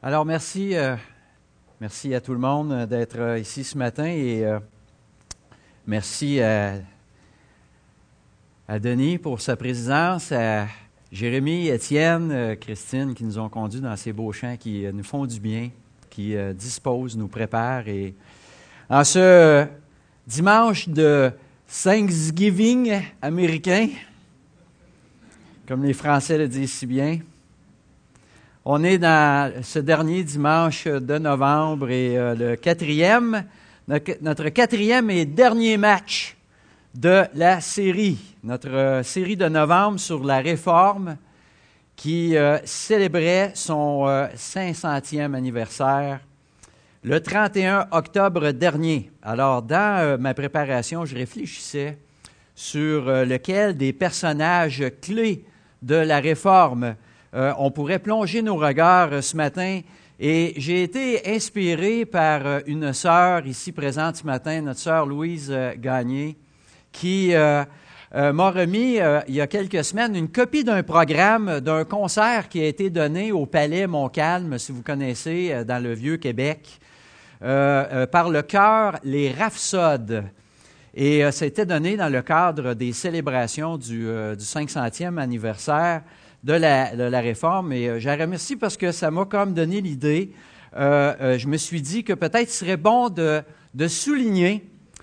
Alors, merci à tout le monde d'être ici ce matin et merci à Denis pour sa présidence, à Jérémy, Étienne, Christine qui nous ont conduits dans ces beaux chants qui nous font du bien, qui disposent, nous préparent. Et en ce dimanche de Thanksgiving américain, comme les Français le disent si bien, on est dans ce dernier dimanche de novembre et notre quatrième et dernier match de la série, notre série de novembre sur la Réforme qui célébrait son 500e anniversaire le 31 octobre dernier. Alors, dans ma préparation, je réfléchissais sur lequel des personnages clés de la Réforme on pourrait plonger nos regards ce matin et j'ai été inspiré par une sœur ici présente ce matin, notre sœur Louise Gagné, qui m'a remis il y a quelques semaines une copie d'un programme d'un concert qui a été donné au Palais Montcalm, si vous connaissez, dans le Vieux-Québec, par le chœur Les Rhapsodes. Et ça a été donné dans le cadre des célébrations du 500e anniversaire de la Réforme. Et je la remercie parce que ça m'a comme donné l'idée. Je me suis dit que peut-être il serait bon de souligner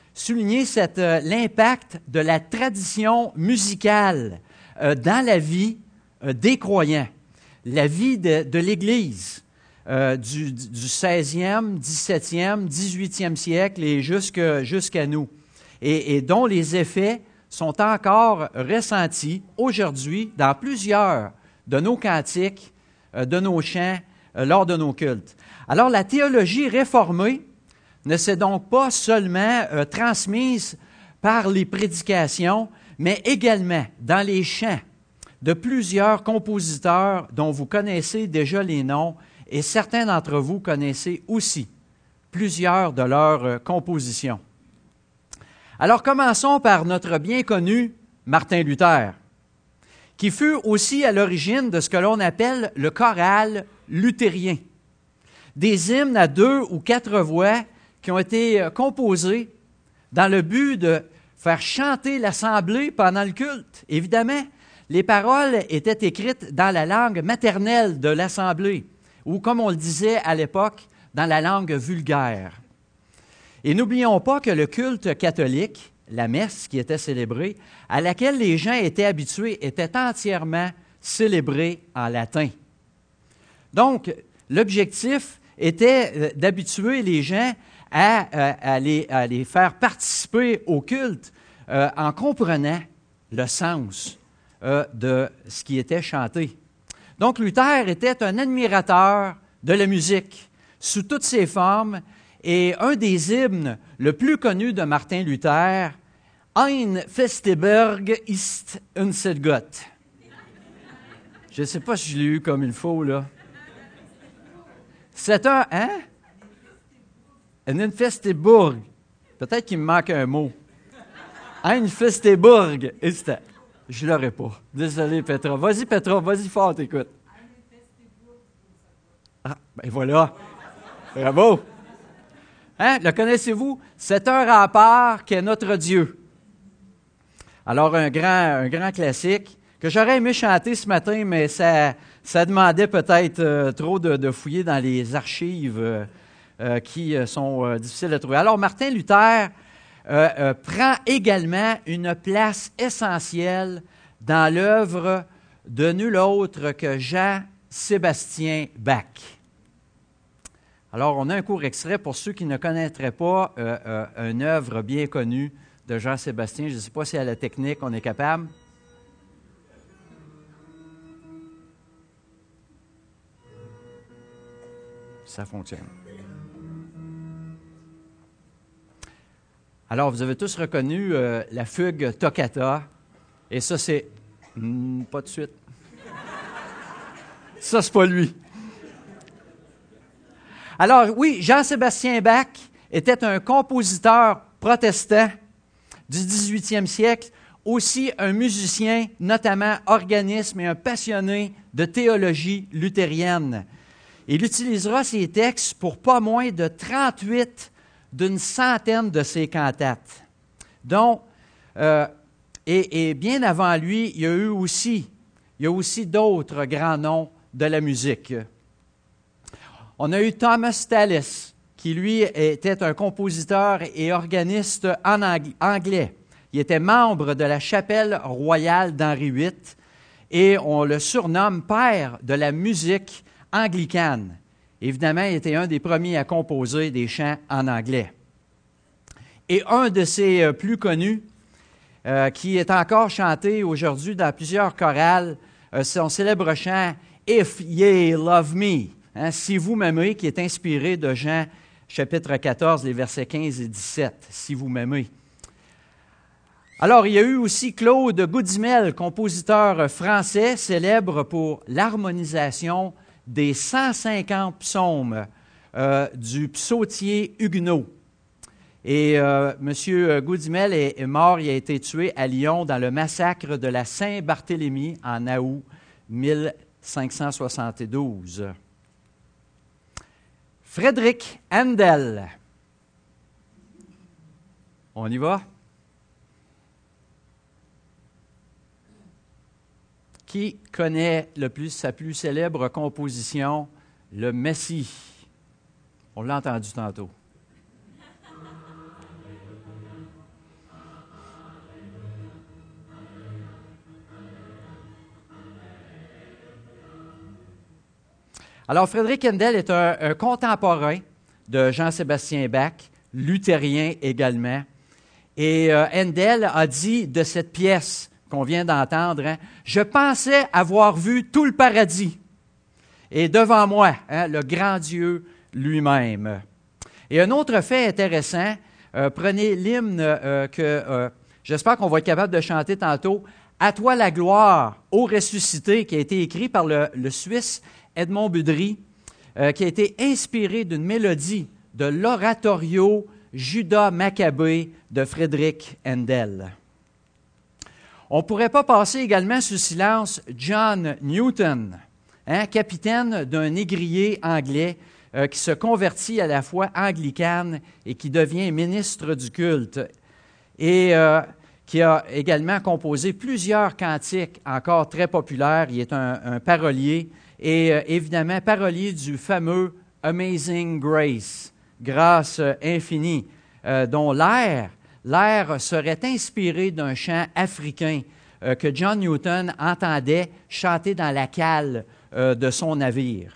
l'impact de la tradition musicale dans la vie des croyants, la vie de l'Église du 16e, 17e, 18e siècle et jusqu'à nous, et dont les effets sont encore ressentis aujourd'hui dans plusieurs de nos cantiques, de nos chants, lors de nos cultes. Alors, la théologie réformée ne s'est donc pas seulement transmise par les prédications, mais également dans les chants de plusieurs compositeurs dont vous connaissez déjà les noms, et certains d'entre vous connaissez aussi plusieurs de leurs compositions. Alors, commençons par notre bien connu Martin Luther, qui fut aussi à l'origine de ce que l'on appelle le choral luthérien, des hymnes à 2 ou 4 voix qui ont été composés dans le but de faire chanter l'assemblée pendant le culte. Évidemment, les paroles étaient écrites dans la langue maternelle de l'assemblée, ou comme on le disait à l'époque, dans la langue vulgaire. Et n'oublions pas que le culte catholique, la messe qui était célébrée, à laquelle les gens étaient habitués, était entièrement célébrée en latin. Donc, l'objectif était d'habituer les gens à les faire participer au culte en comprenant le sens de ce qui était chanté. Donc, Luther était un admirateur de la musique sous toutes ses formes. Et un des hymnes le plus connu de Martin Luther, Ein Festberg ist unser Gott. Je ne sais pas si je l'ai eu comme il faut, là. C'est un, hein? Ein Festburg. Peut-être qu'il me manque un mot. Ein Festburg ist. Je ne l'aurai pas. Désolé, Petra. Vas-y, Petra, vas-y fort, écoute. Ah, ben voilà. Bravo. Hein? Le connaissez-vous? C'est un rempart qu'est notre Dieu. Alors, un grand classique que j'aurais aimé chanter ce matin, mais ça demandait peut-être trop de fouiller dans les archives qui sont difficiles à trouver. Alors, Martin Luther prend également une place essentielle dans l'œuvre de nul autre que Jean-Sébastien Bach. Alors, on a un court extrait pour ceux qui ne connaîtraient pas une œuvre bien connue de Jean-Sébastien. Je ne sais pas si à la technique, on est capable. Ça fonctionne. Alors, vous avez tous reconnu la fugue Toccata. Et ça, c'est... pas de suite. Ça, c'est pas lui. Alors oui, Jean-Sébastien Bach était un compositeur protestant du 18e siècle, aussi un musicien, notamment organiste, et un passionné de théologie luthérienne. Il utilisera ces textes pour pas moins de 38 d'une centaine de ses cantates. Donc, et bien avant lui, il y a aussi d'autres grands noms de la musique. On a eu Thomas Tallis, qui lui était un compositeur et organiste en anglais. Il était membre de la chapelle royale d'Henri VIII et on le surnomme père de la musique anglicane. Évidemment, il était un des premiers à composer des chants en anglais. Et un de ses plus connus, qui est encore chanté aujourd'hui dans plusieurs chorales, son célèbre chant « If ye love me », si vous m'aimez, qui est inspiré de Jean chapitre 14, les versets 15 et 17, « Si vous m'aimez ». Alors, il y a eu aussi Claude Goudimel, compositeur français, célèbre pour l'harmonisation des 150 psaumes du psautier huguenot. Et M. Goudimel est mort, il a été tué à Lyon dans le massacre de la Saint-Barthélemy en août 1572. Frédéric Handel. On y va? Qui connaît sa plus célèbre composition, le Messie? On l'a entendu tantôt. Alors, Frédéric Handel est un contemporain de Jean-Sébastien Bach, luthérien également. Et Handel a dit de cette pièce qu'on vient d'entendre, « Je pensais avoir vu tout le paradis. Et devant moi, le grand Dieu lui-même. » Et un autre fait intéressant, prenez l'hymne que j'espère qu'on va être capable de chanter tantôt, « À toi la gloire, ô ressuscité », qui a été écrit par le Suisse Edmond Budry, qui a été inspiré d'une mélodie de l'oratorio Judas Maccabée de Frédéric Handel. On ne pourrait pas passer également sous silence John Newton, capitaine d'un négrier anglais qui se convertit à la foi anglicane et qui devient ministre du culte et qui a également composé plusieurs cantiques encore très populaires. Il est un parolier et évidemment parolier du fameux Amazing Grace, grâce infinie, dont l'air serait inspiré d'un chant africain que John Newton entendait chanter dans la cale de son navire.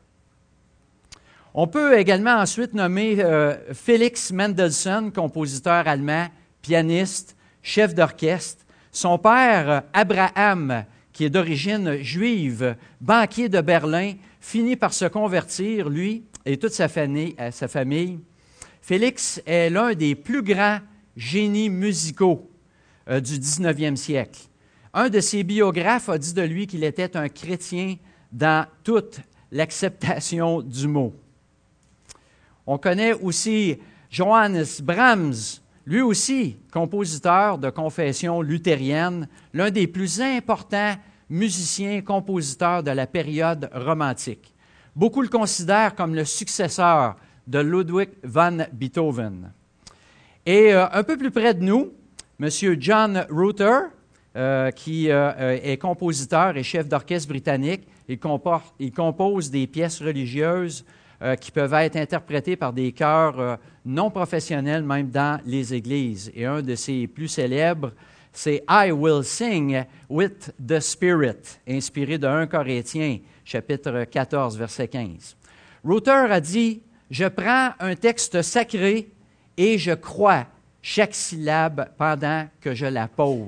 On peut également ensuite nommer Félix Mendelssohn, compositeur allemand, pianiste, chef d'orchestre. Son père, Abraham, qui est d'origine juive, banquier de Berlin, finit par se convertir, lui et toute sa famille. Félix est l'un des plus grands génies musicaux du 19e siècle. Un de ses biographes a dit de lui qu'il était un chrétien dans toute l'acceptation du mot. On connaît aussi Johannes Brahms, lui aussi compositeur de confession luthérienne, l'un des plus importants musiciens compositeurs de la période romantique. Beaucoup le considèrent comme le successeur de Ludwig van Beethoven. Et un peu plus près de nous, M. John Rutter, qui est compositeur et chef d'orchestre britannique, il compose des pièces religieuses qui peuvent être interprétées par des chœurs non professionnels, même dans les églises. Et un de ses plus célèbres, c'est « I will sing with the Spirit », inspiré de 1 Corinthiens, chapitre 14, verset 15. Rutter a dit « Je prends un texte sacré et je crois chaque syllabe pendant que je la pose. »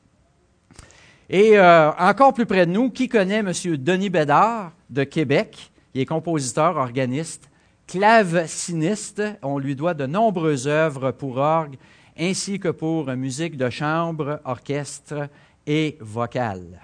Et encore plus près de nous, qui connaît M. Denis Bédard de Québec? Il est compositeur, organiste, claveciniste. On lui doit de nombreuses œuvres pour orgue, ainsi que pour musique de chambre, orchestre et vocale.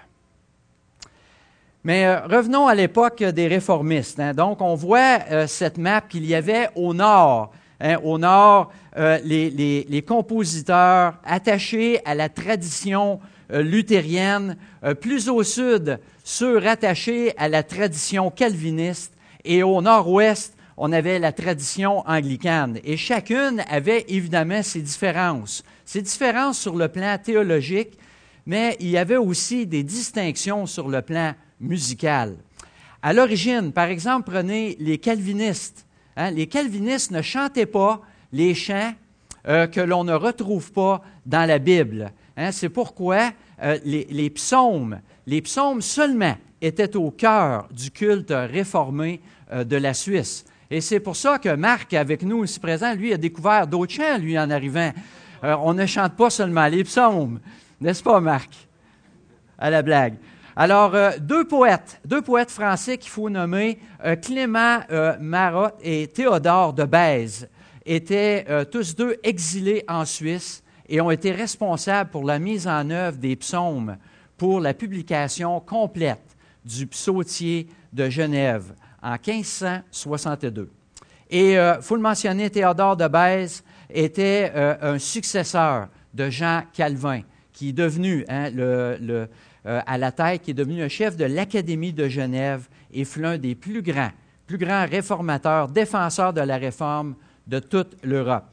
Mais revenons à l'époque des réformistes. Donc, on voit cette map qu'il y avait au nord. Au nord, les compositeurs attachés à la tradition luthérienne, plus au sud, ceux rattachés à la tradition calviniste, Et au nord-ouest, on avait la tradition anglicane. Et chacune avait évidemment ses différences. Ses différences sur le plan théologique, mais il y avait aussi des distinctions sur le plan musical. À l'origine, par exemple, prenez les calvinistes. Les calvinistes ne chantaient pas les chants que l'on ne retrouve pas dans la Bible. C'est pourquoi les psaumes seulement étaient au cœur du culte réformé de la Suisse. Et c'est pour ça que Marc, avec nous ici présent, lui, a découvert d'autres chants, lui, en arrivant. On ne chante pas seulement les psaumes, n'est-ce pas, Marc? À la blague. Alors, deux poètes français qu'il faut nommer, Clément Marotte et Théodore de Bèze, étaient tous deux exilés en Suisse et ont été responsables pour la mise en œuvre des psaumes pour la publication complète du Psautier de Genève en 1562. Et il faut le mentionner, Théodore de Bèze était un successeur de Jean Calvin, qui est devenu à la tête, qui est devenu un chef de l'Académie de Genève et fut l'un des plus grands réformateurs, défenseurs de la réforme de toute l'Europe.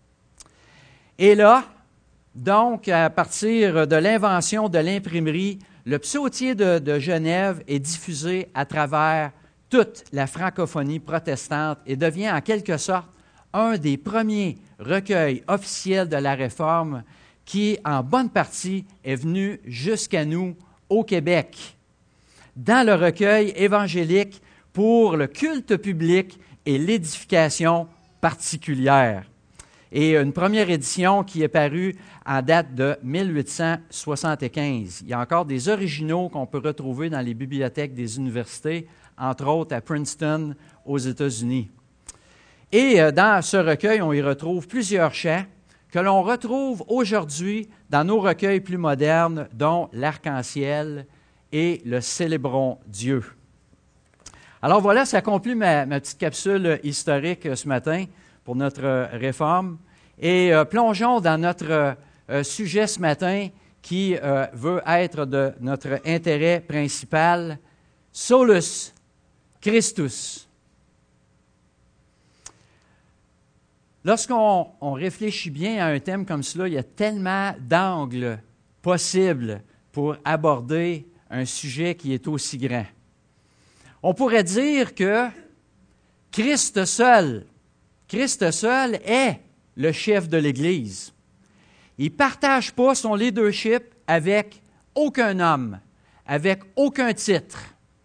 Et là, donc, à partir de l'invention de l'imprimerie, le Psautier de Genève est diffusé à travers toute la francophonie protestante et devient en quelque sorte un des premiers recueils officiels de la Réforme qui, en bonne partie, est venu jusqu'à nous au Québec, dans le recueil évangélique pour le culte public et l'édification particulière. Et une première édition qui est parue en date de 1875. Il y a encore des originaux qu'on peut retrouver dans les bibliothèques des universités, entre autres à Princeton, aux États-Unis. Et dans ce recueil, on y retrouve plusieurs chants que l'on retrouve aujourd'hui dans nos recueils plus modernes, dont l'Arc-en-ciel et le Célébrons Dieu. Alors voilà, ça conclut ma petite capsule historique ce matin pour notre réforme. Et plongeons dans notre sujet ce matin qui veut être de notre intérêt principal, Solus Christus. Lorsqu'on réfléchit bien à un thème comme cela, il y a tellement d'angles possibles pour aborder un sujet qui est aussi grand. On pourrait dire que Christ seul est le chef de l'Église. Il ne partage pas son leadership avec aucun homme, avec aucun titre.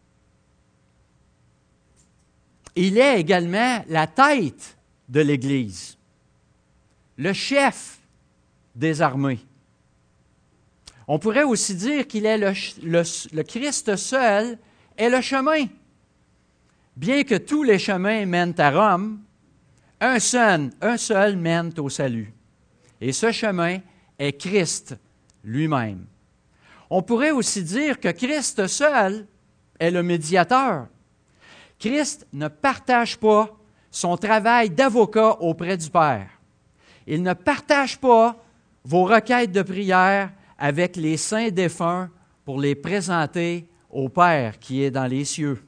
Il est également la tête de l'Église, le chef des armées. On pourrait aussi dire qu'il est le Christ seul est le chemin. Bien que tous les chemins mènent à Rome, un seul mène au salut. Et ce chemin est Christ lui-même. On pourrait aussi dire que Christ seul est le médiateur. Christ ne partage pas son travail d'avocat auprès du Père. Il ne partage pas vos requêtes de prière avec les saints défunts pour les présenter au Père qui est dans les cieux.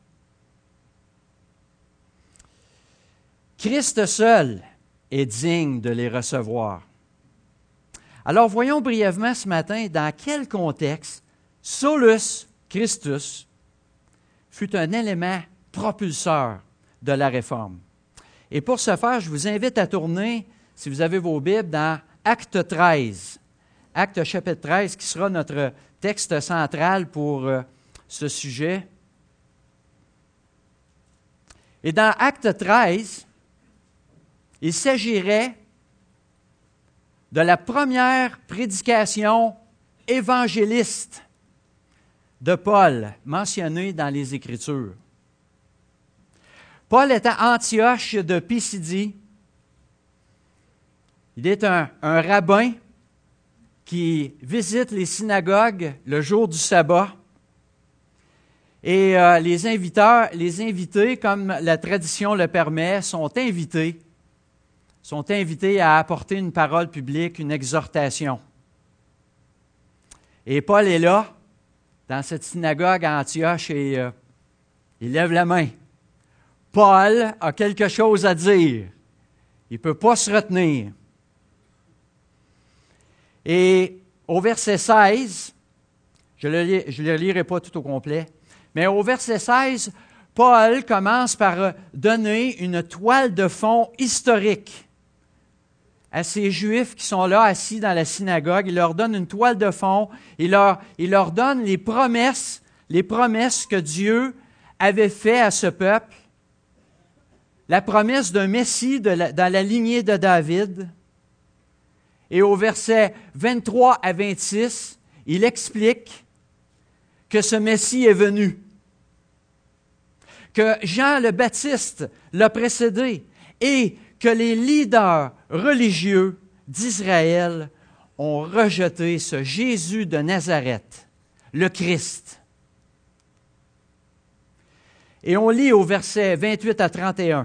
Christ seul est digne de les recevoir. Alors voyons brièvement ce matin dans quel contexte Solus Christus fut un élément propulseur de la Réforme. Et pour ce faire, je vous invite à tourner, si vous avez vos Bibles, dans Acte 13. Acte chapitre 13, qui sera notre texte central pour ce sujet. Et dans Acte 13, il s'agirait de la première prédication évangéliste de Paul, mentionnée dans les Écritures. Paul est à Antioche de Pisidie. Il est un rabbin qui visite les synagogues le jour du sabbat. Et les invités, comme la tradition le permet, sont invités à apporter une parole publique, une exhortation. Et Paul est là, dans cette synagogue à Antioche, et il lève la main Paul a quelque chose à dire. Il ne peut pas se retenir. Et au verset 16, je ne le lirai pas tout au complet, mais au verset 16, Paul commence par donner une toile de fond historique à ces Juifs qui sont là assis dans la synagogue. Il leur donne une toile de fond. Il leur donne les promesses que Dieu avait faites à ce peuple. La promesse d'un Messie dans la lignée de David. Et au verset 23 à 26, il explique que ce Messie est venu, que Jean le Baptiste l'a précédé et que les leaders religieux d'Israël ont rejeté ce Jésus de Nazareth, le Christ. Et on lit au verset 28 à 31.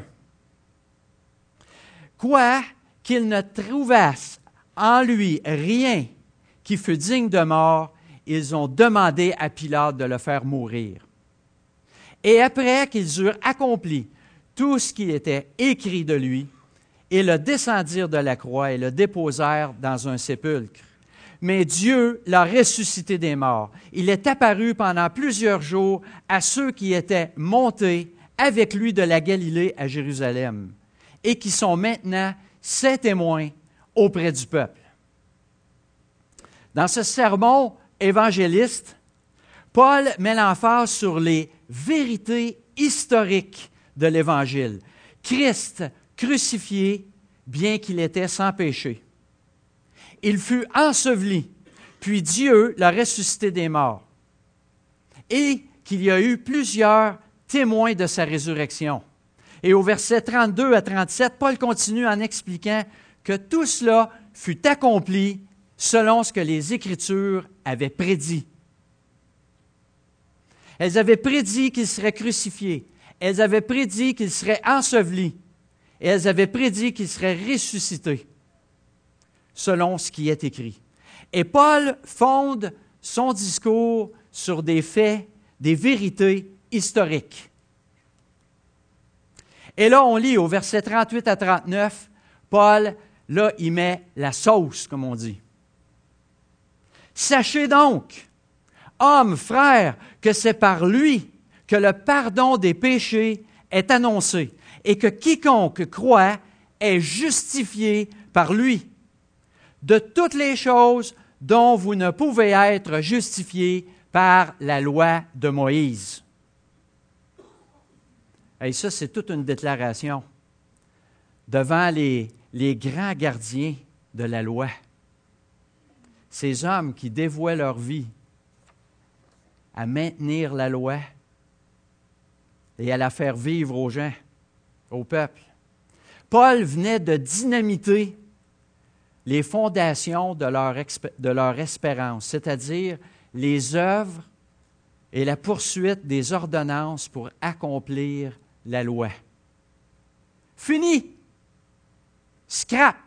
Quoi qu'ils ne trouvassent en lui rien qui fût digne de mort, ils ont demandé à Pilate de le faire mourir. Et après qu'ils eurent accompli tout ce qui était écrit de lui, ils le descendirent de la croix et le déposèrent dans un sépulcre. Mais Dieu l'a ressuscité des morts. Il est apparu pendant plusieurs jours à ceux qui étaient montés avec lui de la Galilée à Jérusalem et qui sont maintenant ses témoins auprès du peuple. Dans ce sermon évangéliste, Paul met l'emphase sur les vérités historiques de l'Évangile. Christ crucifié, bien qu'il était sans péché. Il fut enseveli, puis Dieu l'a ressuscité des morts. Et qu'il y a eu plusieurs témoins de sa résurrection. Et au verset 32 à 37, Paul continue en expliquant que tout cela fut accompli selon ce que les Écritures avaient prédit. Elles avaient prédit qu'il serait crucifié. Elles avaient prédit qu'il serait enseveli. Et elles avaient prédit qu'il serait ressuscité, selon ce qui est écrit. Et Paul fonde son discours sur des faits, des vérités historiques. Et là, on lit au verset 38 à 39, Paul, là, il met la sauce, comme on dit. Sachez donc, hommes, frères, que c'est par lui que le pardon des péchés est annoncé et que quiconque croit est justifié par lui de toutes les choses dont vous ne pouvez être justifiés par la loi de Moïse. Et ça, c'est toute une déclaration devant les grands gardiens de la loi. Ces hommes qui dévouaient leur vie à maintenir la loi et à la faire vivre aux gens, au peuple. Paul venait de dynamiter les fondations de leur espérance, c'est-à-dire les œuvres et la poursuite des ordonnances pour accomplir la loi. Fini! Scrap!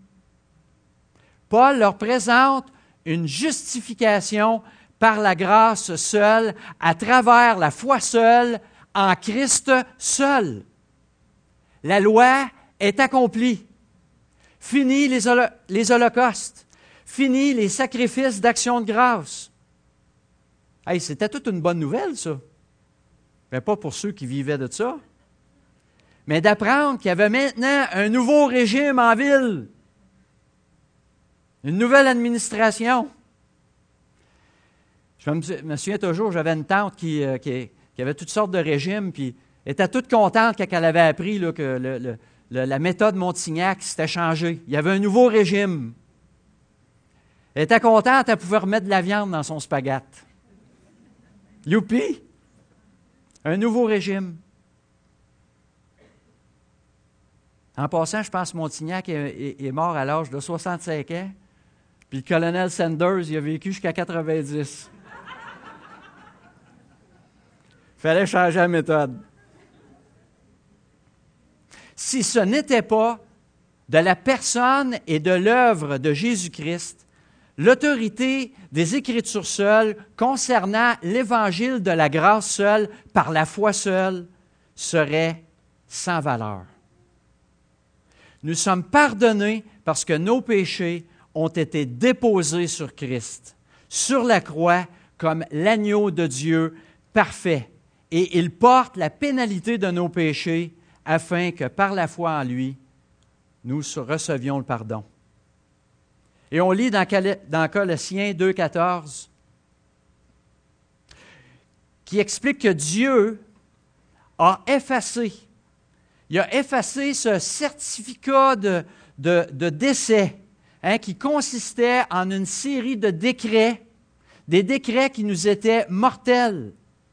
Paul leur présente une justification par la grâce seule, à travers la foi seule, en Christ seul. La loi est accomplie. Fini les holocaustes. Fini les sacrifices d'action de grâce. Hey, c'était toute une bonne nouvelle, ça. Mais pas pour ceux qui vivaient de ça. Mais d'apprendre qu'il y avait maintenant un nouveau régime en ville. Une nouvelle administration. Je me souviens toujours, j'avais une tante qui avait toutes sortes de régimes, puis elle était toute contente quand elle avait appris là, que la méthode Montignac s'était changée. Il y avait un nouveau régime. Elle était contente, elle pouvait remettre de la viande dans son spaghette. Youpi! Un nouveau régime. En passant, je pense que Montignac est mort à l'âge de 65 ans, puis le colonel Sanders, il a vécu jusqu'à 90. Il fallait changer la méthode. Si ce n'était pas de la personne et de l'œuvre de Jésus-Christ, l'autorité des Écritures seules concernant l'Évangile de la grâce seule, par la foi seule, serait sans valeur. Nous sommes pardonnés parce que nos péchés ont été déposés sur Christ, sur la croix, comme l'agneau de Dieu parfait. Et il porte la pénalité de nos péchés afin que par la foi en lui, nous recevions le pardon. Et on lit dans Colossiens 2,14 qui explique que Dieu a effacé. Il a effacé ce certificat de décès qui consistait en une série de décrets, des décrets qui nous étaient mortels,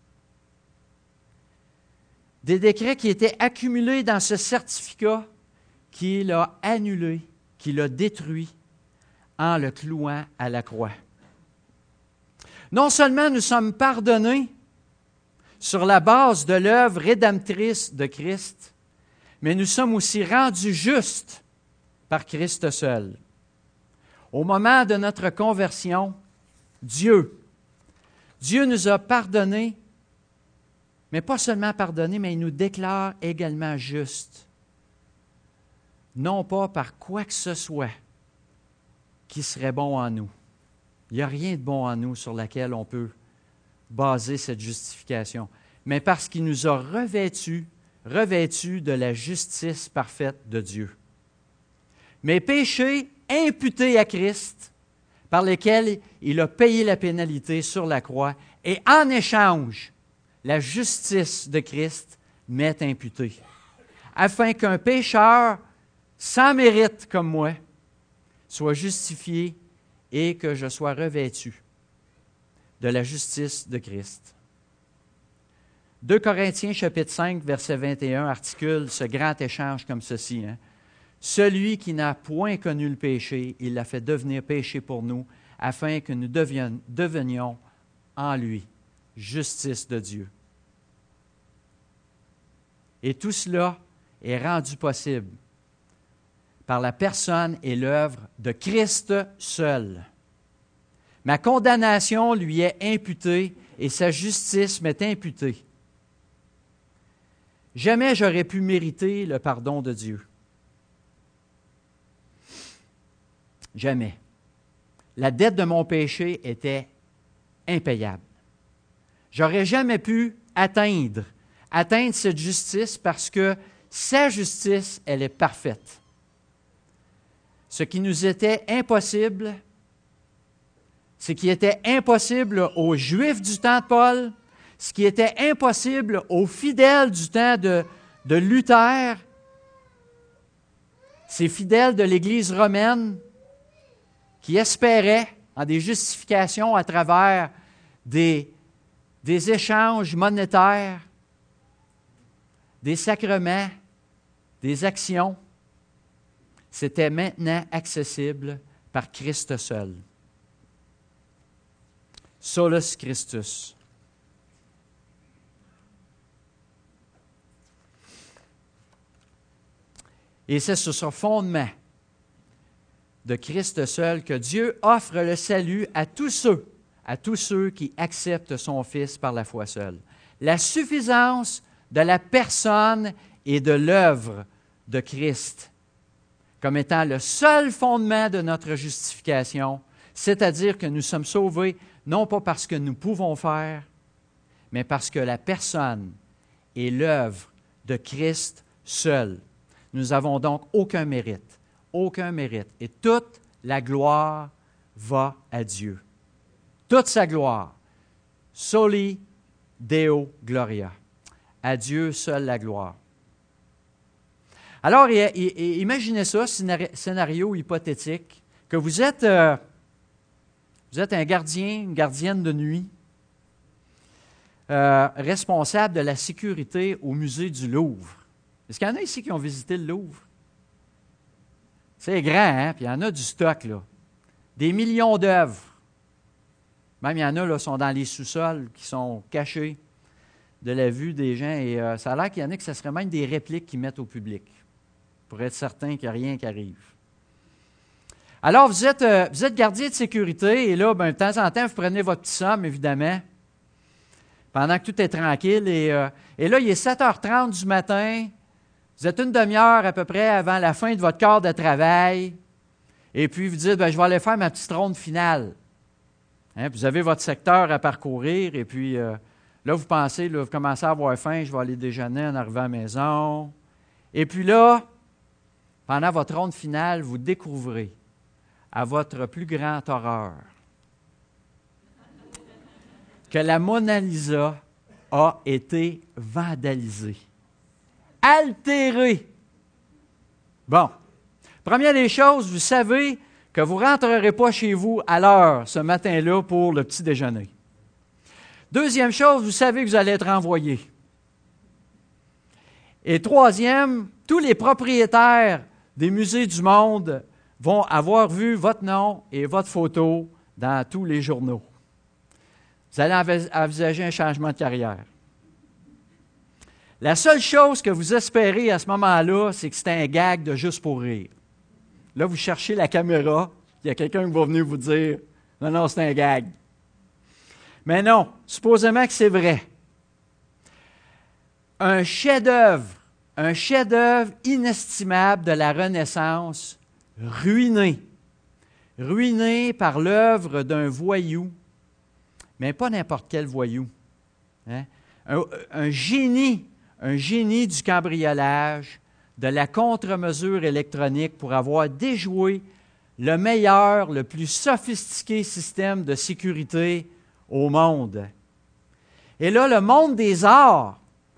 des décrets qui étaient accumulés dans ce certificat qu'il a annulé, qu'il a détruit en le clouant à la croix. Non seulement nous sommes pardonnés sur la base de l'œuvre rédemptrice de Christ, mais nous sommes aussi rendus justes par Christ seul. Au moment de notre conversion, Dieu nous a pardonnés, mais pas seulement pardonnés, mais il nous déclare également justes. Non pas par quoi que ce soit qui serait bon en nous. Il n'y a rien de bon en nous sur lequel on peut baser cette justification, mais parce qu'il nous a revêtus de la justice parfaite de Dieu. Mes péchés imputés à Christ, par lesquels il a payé la pénalité sur la croix, et en échange, la justice de Christ m'est imputée, afin qu'un pécheur sans mérite comme moi soit justifié et que je sois revêtu de la justice de Christ. 2 Corinthiens chapitre 5, verset 21 articule ce grand échange comme ceci. Celui qui n'a point connu le péché, il l'a fait devenir péché pour nous, afin que nous devenions en lui justice de Dieu. Et tout cela est rendu possible par la personne et l'œuvre de Christ seul. Ma condamnation lui est imputée et sa justice m'est imputée. Jamais j'aurais pu mériter le pardon de Dieu. Jamais. La dette de mon péché était impayable. J'aurais jamais pu atteindre cette justice parce que sa justice, elle est parfaite. Ce qui nous était impossible, ce qui était impossible aux Juifs du temps de Paul, ce qui était impossible aux fidèles du temps de Luther, ces fidèles de l'Église romaine qui espéraient en des justifications à travers des échanges monétaires, des sacrements, des actions, c'était maintenant accessible par Christ seul. Solus Christus. Et c'est sur ce fondement de Christ seul que Dieu offre le salut à tous ceux qui acceptent son Fils par la foi seule. La suffisance de la personne et de l'œuvre de Christ comme étant le seul fondement de notre justification, c'est-à-dire que nous sommes sauvés non pas parce que nous pouvons faire, mais parce que la personne et l'œuvre de Christ seul. Nous n'avons donc aucun mérite, et toute la gloire va à Dieu. Toute sa gloire, soli Deo gloria. À Dieu seul la gloire. Alors, imaginez ça, scénario hypothétique, que vous êtes un gardien, une gardienne de nuit, responsable de la sécurité au musée du Louvre. Est-ce qu'il y en a ici qui ont visité le Louvre? C'est grand, hein? Puis il y en a du stock, là. Des millions d'œuvres. Même il y en a, là, sont dans les sous-sols, qui sont cachés de la vue des gens. Et ça a l'air qu'il y en a que ce serait même des répliques qu'ils mettent au public, pour être certain qu'il n'y a rien qui arrive. Alors, vous êtes gardien de sécurité, et là, de temps en temps, vous prenez votre petit somme, évidemment, pendant que tout est tranquille. Et là, il est 7h30 du matin, Vous êtes une demi-heure à peu près avant la fin de votre quart de travail, et puis vous dites, je vais aller faire ma petite ronde finale. Hein, vous avez votre secteur à parcourir, et puis là, vous pensez, là, vous commencez à avoir faim, je vais aller déjeuner en arrivant à la maison. Et puis là, pendant votre ronde finale, vous découvrez, à votre plus grande horreur, que la Mona Lisa a été vandalisée, altérée. Bon, première des choses, vous savez que vous ne rentrerez pas chez vous à l'heure ce matin-là pour le petit déjeuner. Deuxième chose, vous savez que vous allez être renvoyé. Et troisième, tous les propriétaires des musées du monde vont avoir vu votre nom et votre photo dans tous les journaux. Vous allez envisager un changement de carrière. La seule chose que vous espérez à ce moment-là, c'est que c'est un gag de juste pour rire. Là, vous cherchez la caméra, il y a quelqu'un qui va venir vous dire « Non, non, c'est un gag ». Mais non, supposément que c'est vrai. Un chef-d'œuvre inestimable de la Renaissance, ruiné par l'œuvre d'un voyou, mais pas n'importe quel voyou. Hein? Un génie du cambriolage, de la contre-mesure électronique pour avoir déjoué le meilleur, le plus sophistiqué système de sécurité au monde. Et là, le monde des arts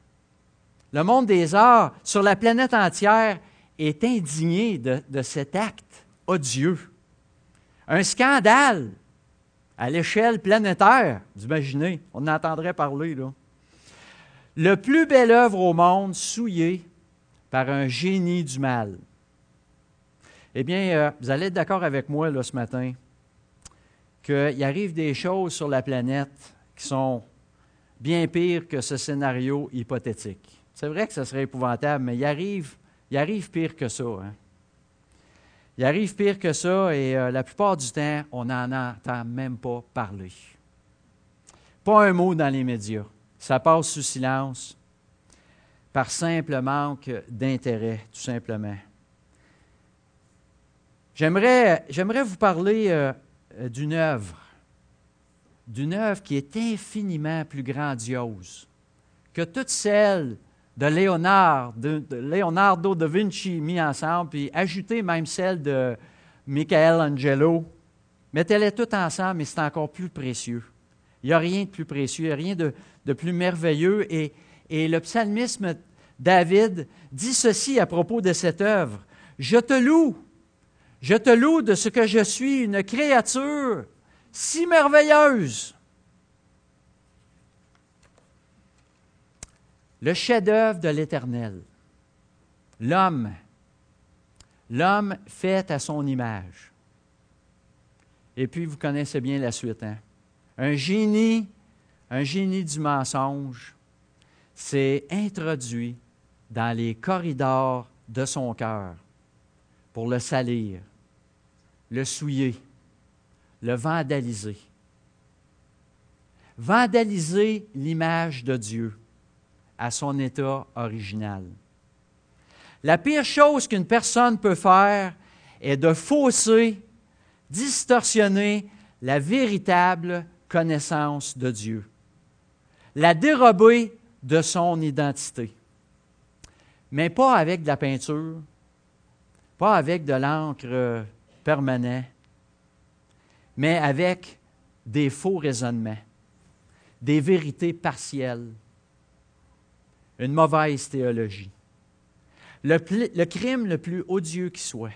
sur la planète entière est indigné de cet acte odieux. Un scandale à l'échelle planétaire, vous imaginez, on en entendrait parler, là. Le plus belle œuvre au monde souillée par un génie du mal. Eh bien, vous allez être d'accord avec moi là, ce matin qu'il arrive des choses sur la planète qui sont bien pires que ce scénario hypothétique. C'est vrai que ce serait épouvantable, mais il arrive pire que ça. Hein? Il arrive pire que ça et la plupart du temps, on n'en entend même pas parler. Pas un mot dans les médias. Ça passe sous silence par simple manque d'intérêt, tout simplement. J'aimerais vous parler d'une œuvre qui est infiniment plus grandiose que toutes celles de Leonardo da Vinci mis ensemble, puis ajouter même celle de Michelangelo. Mettez-les toutes ensemble, mais c'est encore plus précieux. Il n'y a rien de plus précieux, il n'y a rien de plus merveilleux. Et le psalmiste David dit ceci à propos de cette œuvre. Je te loue de ce que je suis une créature si merveilleuse. Le chef-d'œuvre de l'Éternel. L'homme fait à son image. Et puis, vous connaissez bien la suite, hein? Un génie du mensonge s'est introduit dans les corridors de son cœur pour le salir, le souiller, le vandaliser. Vandaliser l'image de Dieu à son état original. La pire chose qu'une personne peut faire est de fausser, distorsionner la véritable connaissance de Dieu, la dérober de son identité. Mais pas avec de la peinture, pas avec de l'encre permanente, mais avec des faux raisonnements, des vérités partielles, une mauvaise théologie. Le crime le plus odieux qui soit.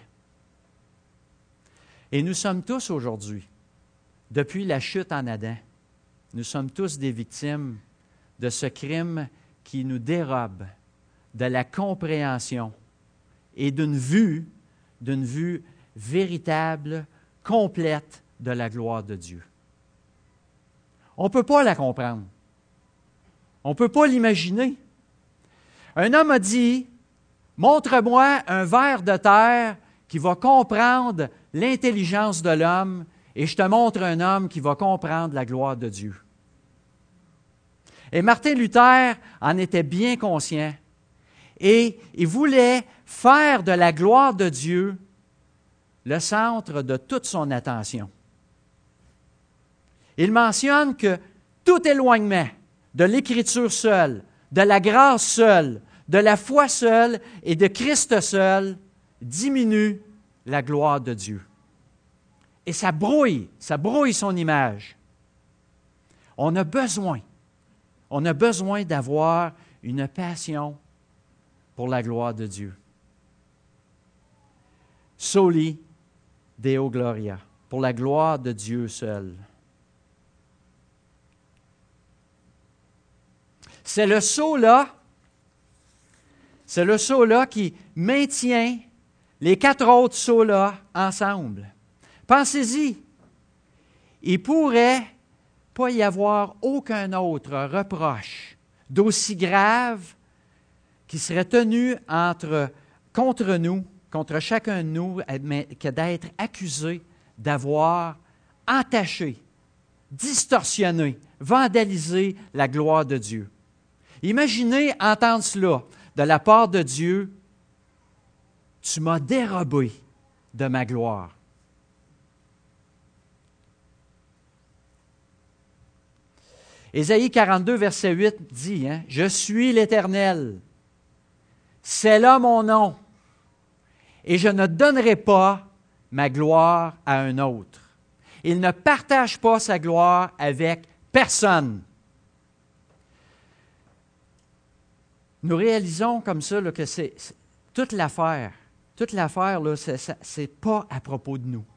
Et nous sommes tous aujourd'hui, depuis la chute en Adam, nous sommes tous des victimes de ce crime qui nous dérobe de la compréhension et d'une vue véritable, complète de la gloire de Dieu. On ne peut pas la comprendre. On ne peut pas l'imaginer. Un homme a dit, « Montre-moi un ver de terre qui va comprendre l'intelligence de l'homme et je te montre un homme qui va comprendre la gloire de Dieu. » Et Martin Luther en était bien conscient Et il voulait faire de la gloire de Dieu le centre de toute son attention. Il mentionne que tout éloignement de l'Écriture seule, de la grâce seule, de la foi seule et de Christ seul diminue la gloire de Dieu. Et ça brouille son image. On a besoin d'avoir une passion pour la gloire de Dieu. Soli Deo Gloria, pour la gloire de Dieu seul. C'est le sceau-là qui maintient les 4 autres sceaux-là ensemble. Pensez-y, il ne pourrait pas y avoir aucun autre reproche d'aussi grave qui serait tenu contre nous, contre chacun de nous, que d'être accusé d'avoir entaché, distorsionné, vandalisé la gloire de Dieu. Imaginez entendre cela de la part de Dieu. Tu m'as dérobé de ma gloire. Ésaïe 42, verset 8 dit, Je suis l'Éternel, c'est là mon nom, et je ne donnerai pas ma gloire à un autre. Il ne partage pas sa gloire avec personne. Nous réalisons comme ça là, que c'est toute l'affaire. Toute l'affaire, là, c'est pas à propos de nous.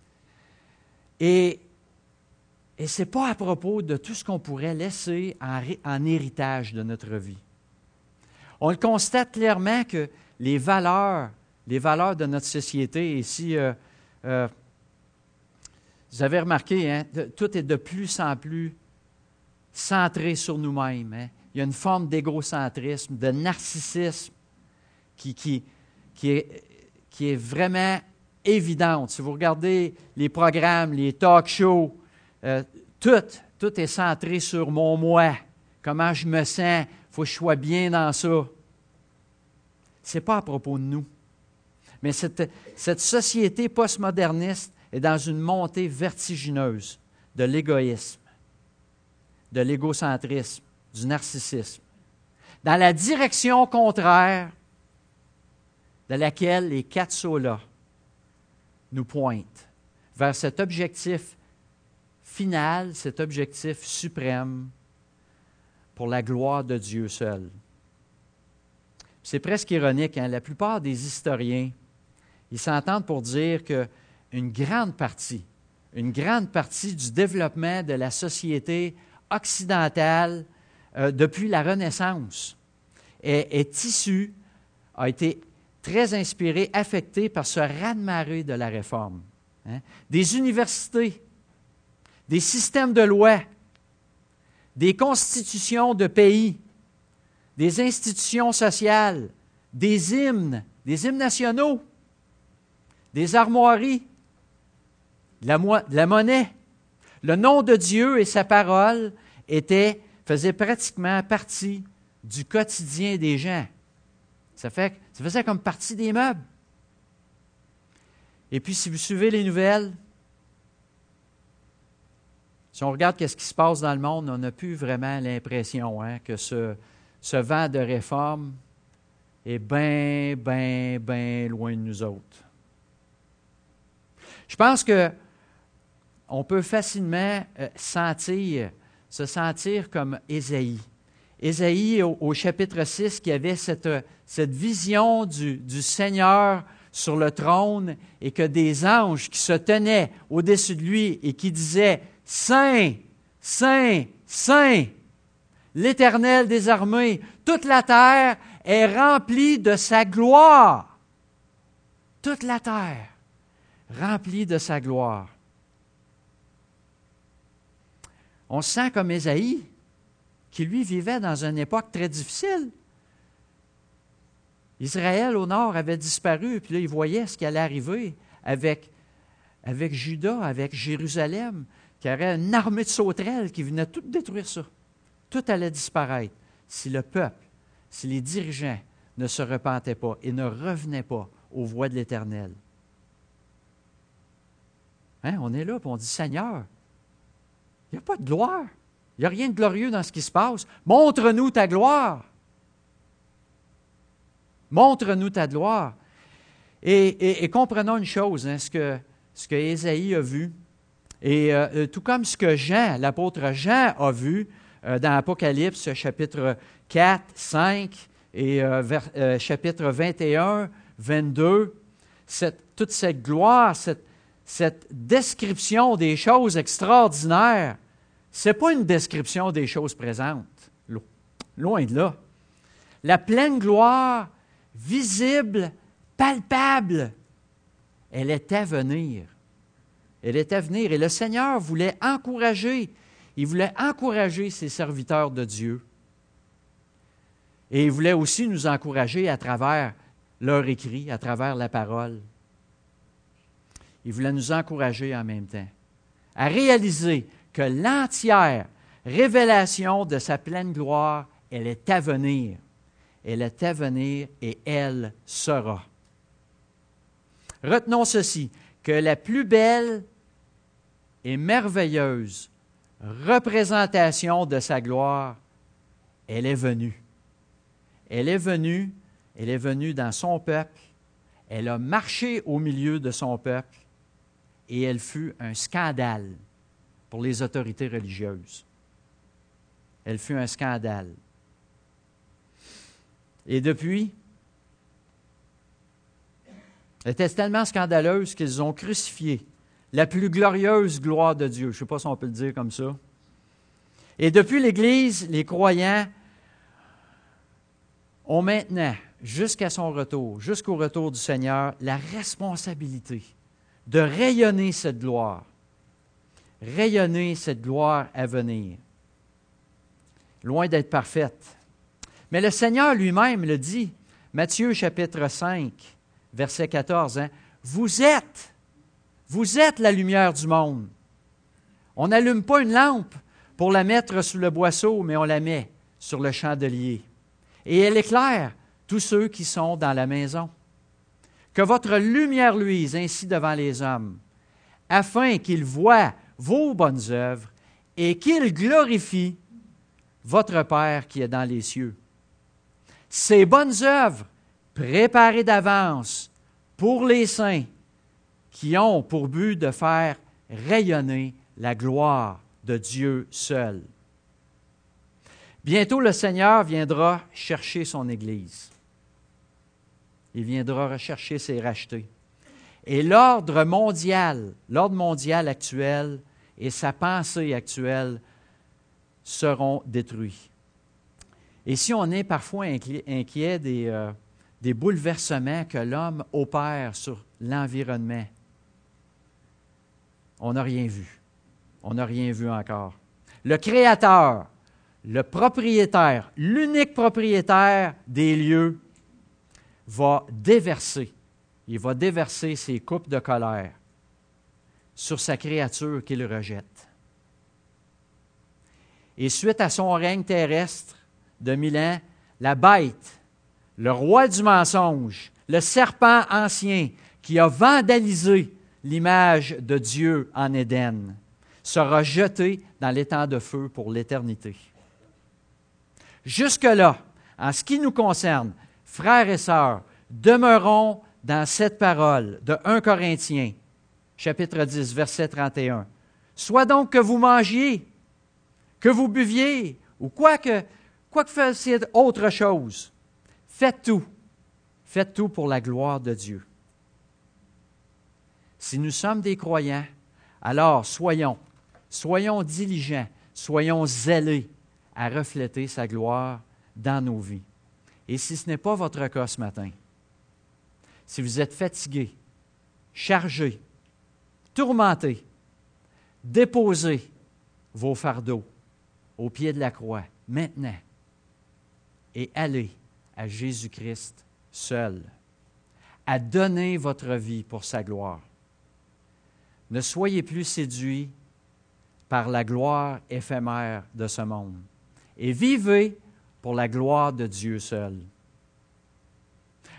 Et ce n'est pas à propos de tout ce qu'on pourrait laisser en héritage de notre vie. On le constate clairement que les valeurs de notre société, ici, vous avez remarqué, tout est de plus en plus centré sur nous-mêmes. Il y a une forme d'égocentrisme, de narcissisme qui est vraiment évidente. Si vous regardez les programmes, les talk shows, tout est centré sur mon moi, comment je me sens, il faut que je sois bien dans ça. Ce n'est pas à propos de nous. Mais cette société postmoderniste est dans une montée vertigineuse de l'égoïsme, de l'égocentrisme, du narcissisme, dans la direction contraire de laquelle les 4 sceaux-là nous pointent, vers cet objectif final, cet objectif suprême pour la gloire de Dieu seul. C'est presque ironique, la plupart des historiens, ils s'entendent pour dire qu'une grande partie du développement de la société occidentale depuis la Renaissance est issue, a été très inspirée, affectée par ce raz-de-marée de la Réforme. Des universités, des systèmes de loi, des constitutions de pays, des institutions sociales, des hymnes nationaux, des armoiries, de la monnaie. Le nom de Dieu et sa parole faisaient pratiquement partie du quotidien des gens. Ça faisait comme partie des meubles. Et puis, si vous suivez les nouvelles, si on regarde ce qui se passe dans le monde, on n'a plus vraiment l'impression que ce vent de réforme est bien, bien, bien loin de nous autres. Je pense qu'on peut facilement se sentir comme Ésaïe. Ésaïe, au chapitre 6, qui avait cette vision du Seigneur sur le trône et que des anges qui se tenaient au-dessus de lui et qui disaient « Saint, Saint, Saint, l'Éternel des armées, toute la terre est remplie de sa gloire. » Toute la terre remplie de sa gloire. On se sent comme Ésaïe, qui lui vivait dans une époque très difficile. Israël au nord avait disparu, puis là, il voyait ce qui allait arriver avec Juda, avec Jérusalem, qui aurait une armée de sauterelles qui venait tout détruire ça. Tout allait disparaître si le peuple, si les dirigeants ne se repentaient pas et ne revenaient pas aux voies de l'Éternel. Hein? On est là, puis on dit, Seigneur, il n'y a pas de gloire. Il n'y a rien de glorieux dans ce qui se passe. Montre-nous ta gloire. Montre-nous ta gloire. Et comprenons une chose, hein, ce que Ésaïe a vu, et tout comme ce que Jean, l'apôtre Jean a vu dans Apocalypse, chapitre 4, 5 et chapitre 21, 22, toute cette gloire, cette description des choses extraordinaires, ce n'est pas une description des choses présentes. Loin de là. La pleine gloire, visible, palpable, elle est à venir. Elle est à venir. Et le Seigneur voulait encourager, il voulait encourager ses serviteurs de Dieu. Et il voulait aussi nous encourager à travers leur écrit, à travers la parole. Il voulait nous encourager en même temps à réaliser que l'entière révélation de sa pleine gloire, elle est à venir. Elle est à venir et elle sera. Retenons ceci, que la plus belle et merveilleuse représentation de sa gloire, elle est venue. Elle est venue dans son peuple, elle a marché au milieu de son peuple et elle fut un scandale pour les autorités religieuses. Elle fut un scandale. Et depuis, elle était tellement scandaleuse qu'ils ont crucifié la plus glorieuse gloire de Dieu. Je ne sais pas si on peut le dire comme ça. Et depuis l'Église, les croyants ont maintenant, jusqu'à son retour, jusqu'au retour du Seigneur, la responsabilité de rayonner cette gloire à venir, loin d'être parfaite. Mais le Seigneur lui-même le dit, Matthieu chapitre 5, verset 14, hein, vous êtes la lumière du monde. On n'allume pas une lampe pour la mettre sous le boisseau, mais on la met sur le chandelier. Et elle éclaire tous ceux qui sont dans la maison. Que votre lumière luise ainsi devant les hommes, afin qu'ils voient vos bonnes œuvres et qu'ils glorifient votre Père qui est dans les cieux. Ces bonnes œuvres préparées d'avance pour les saints qui ont pour but de faire rayonner la gloire de Dieu seul. Bientôt, le Seigneur viendra chercher son Église. Il viendra rechercher ses rachetés. Et l'ordre mondial actuel et sa pensée actuelle seront détruits. Et si on est parfois inquiet des bouleversements que l'homme opère sur l'environnement, on n'a rien vu. On n'a rien vu encore. Le Créateur, le propriétaire, l'unique propriétaire des lieux, va déverser ses coupes de colère sur sa créature qu'il rejette. Et suite à son règne terrestre de 1000 ans, la bête, le roi du mensonge, le serpent ancien qui a vandalisé l'image de Dieu en Éden, sera jeté dans l'étang de feu pour l'éternité. Jusque-là, en ce qui nous concerne, frères et sœurs, demeurons dans cette parole de 1 Corinthiens, chapitre 10, verset 31. Soit donc que vous mangiez, que vous buviez, ou quoi que fassiez autre chose, faites tout pour la gloire de Dieu. Si nous sommes des croyants, alors soyons diligents, soyons zélés à refléter sa gloire dans nos vies. Et si ce n'est pas votre cas ce matin, si vous êtes fatigué, chargé, tourmenté, déposez vos fardeaux au pied de la croix maintenant et allez à Jésus-Christ seul, à donner votre vie pour sa gloire. Ne soyez plus séduits par la gloire éphémère de ce monde et vivez pour la gloire de Dieu seul.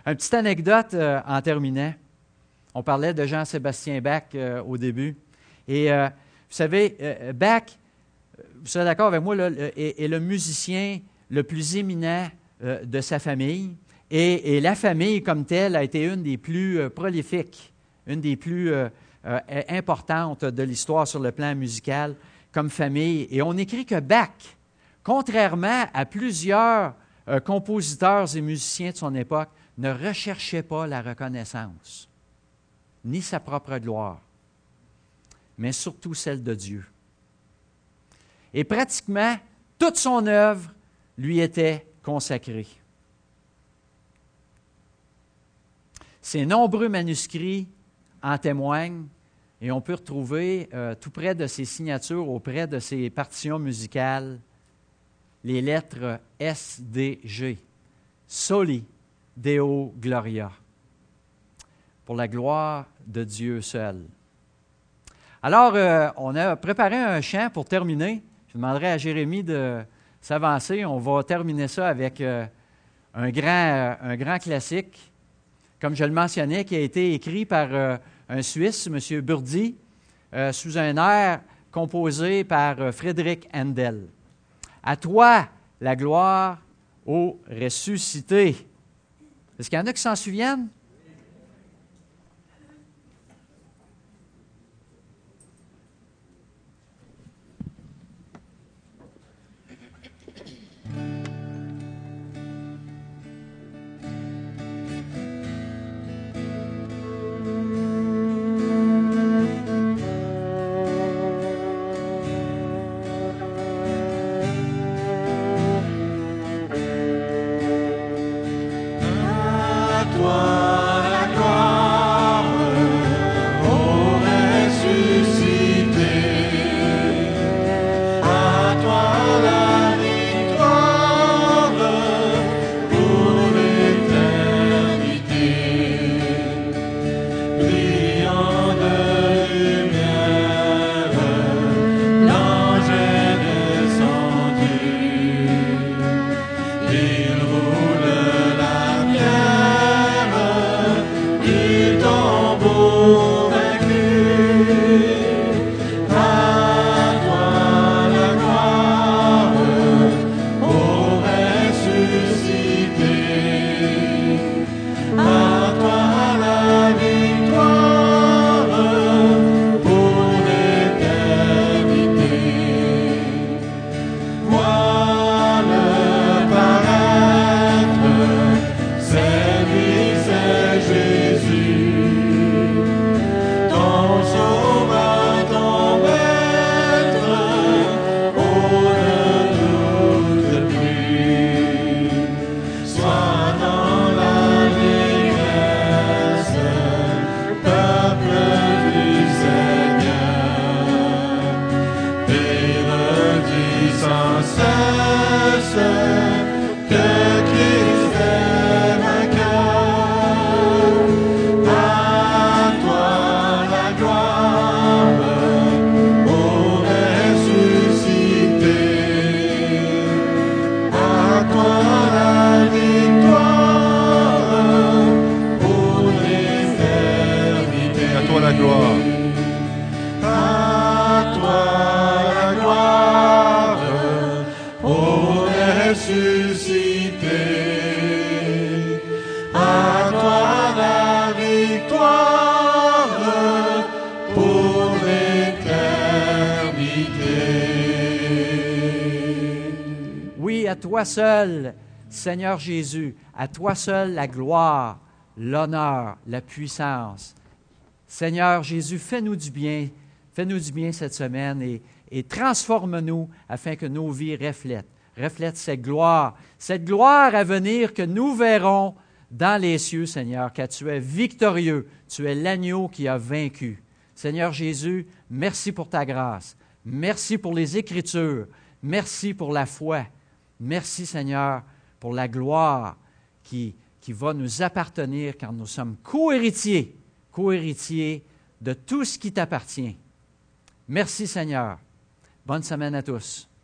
Une petite anecdote en terminant. On parlait de Jean-Sébastien Bach au début. Et vous savez, Bach, vous serez d'accord avec moi, là, est le musicien le plus éminent de sa famille. Et la famille, comme telle, a été une des plus prolifiques, une des plus importantes de l'histoire sur le plan musical comme famille. Et on écrit que Bach, contrairement à plusieurs compositeurs et musiciens de son époque, ne recherchait pas la reconnaissance, ni sa propre gloire, mais surtout celle de Dieu. Et pratiquement toute son œuvre lui était consacrée. Ses nombreux manuscrits en témoignent et on peut retrouver tout près de ses signatures, auprès de ses partitions musicales, les lettres SDG, Soli Deo Gloria, pour la gloire de Dieu seul. Alors, on a préparé un chant pour terminer. Je demanderai à Jérémie de s'avancer. On va terminer ça avec un grand classique, comme je le mentionnais, qui a été écrit par un Suisse, M. Burdi, sous un air composé par Frédéric Handel. À toi la gloire, ô ressuscité. Est-ce qu'il y en a qui s'en souviennent? À toi seul, Seigneur Jésus, à toi seul la gloire, l'honneur, la puissance. Seigneur Jésus, fais-nous du bien cette semaine et transforme-nous afin que nos vies reflètent cette gloire à venir que nous verrons dans les cieux, Seigneur, car tu es victorieux, tu es l'agneau qui a vaincu. Seigneur Jésus, merci pour ta grâce, merci pour les Écritures, merci pour la foi. Merci, Seigneur, pour la gloire qui va nous appartenir car nous sommes co-héritiers de tout ce qui t'appartient. Merci, Seigneur. Bonne semaine à tous.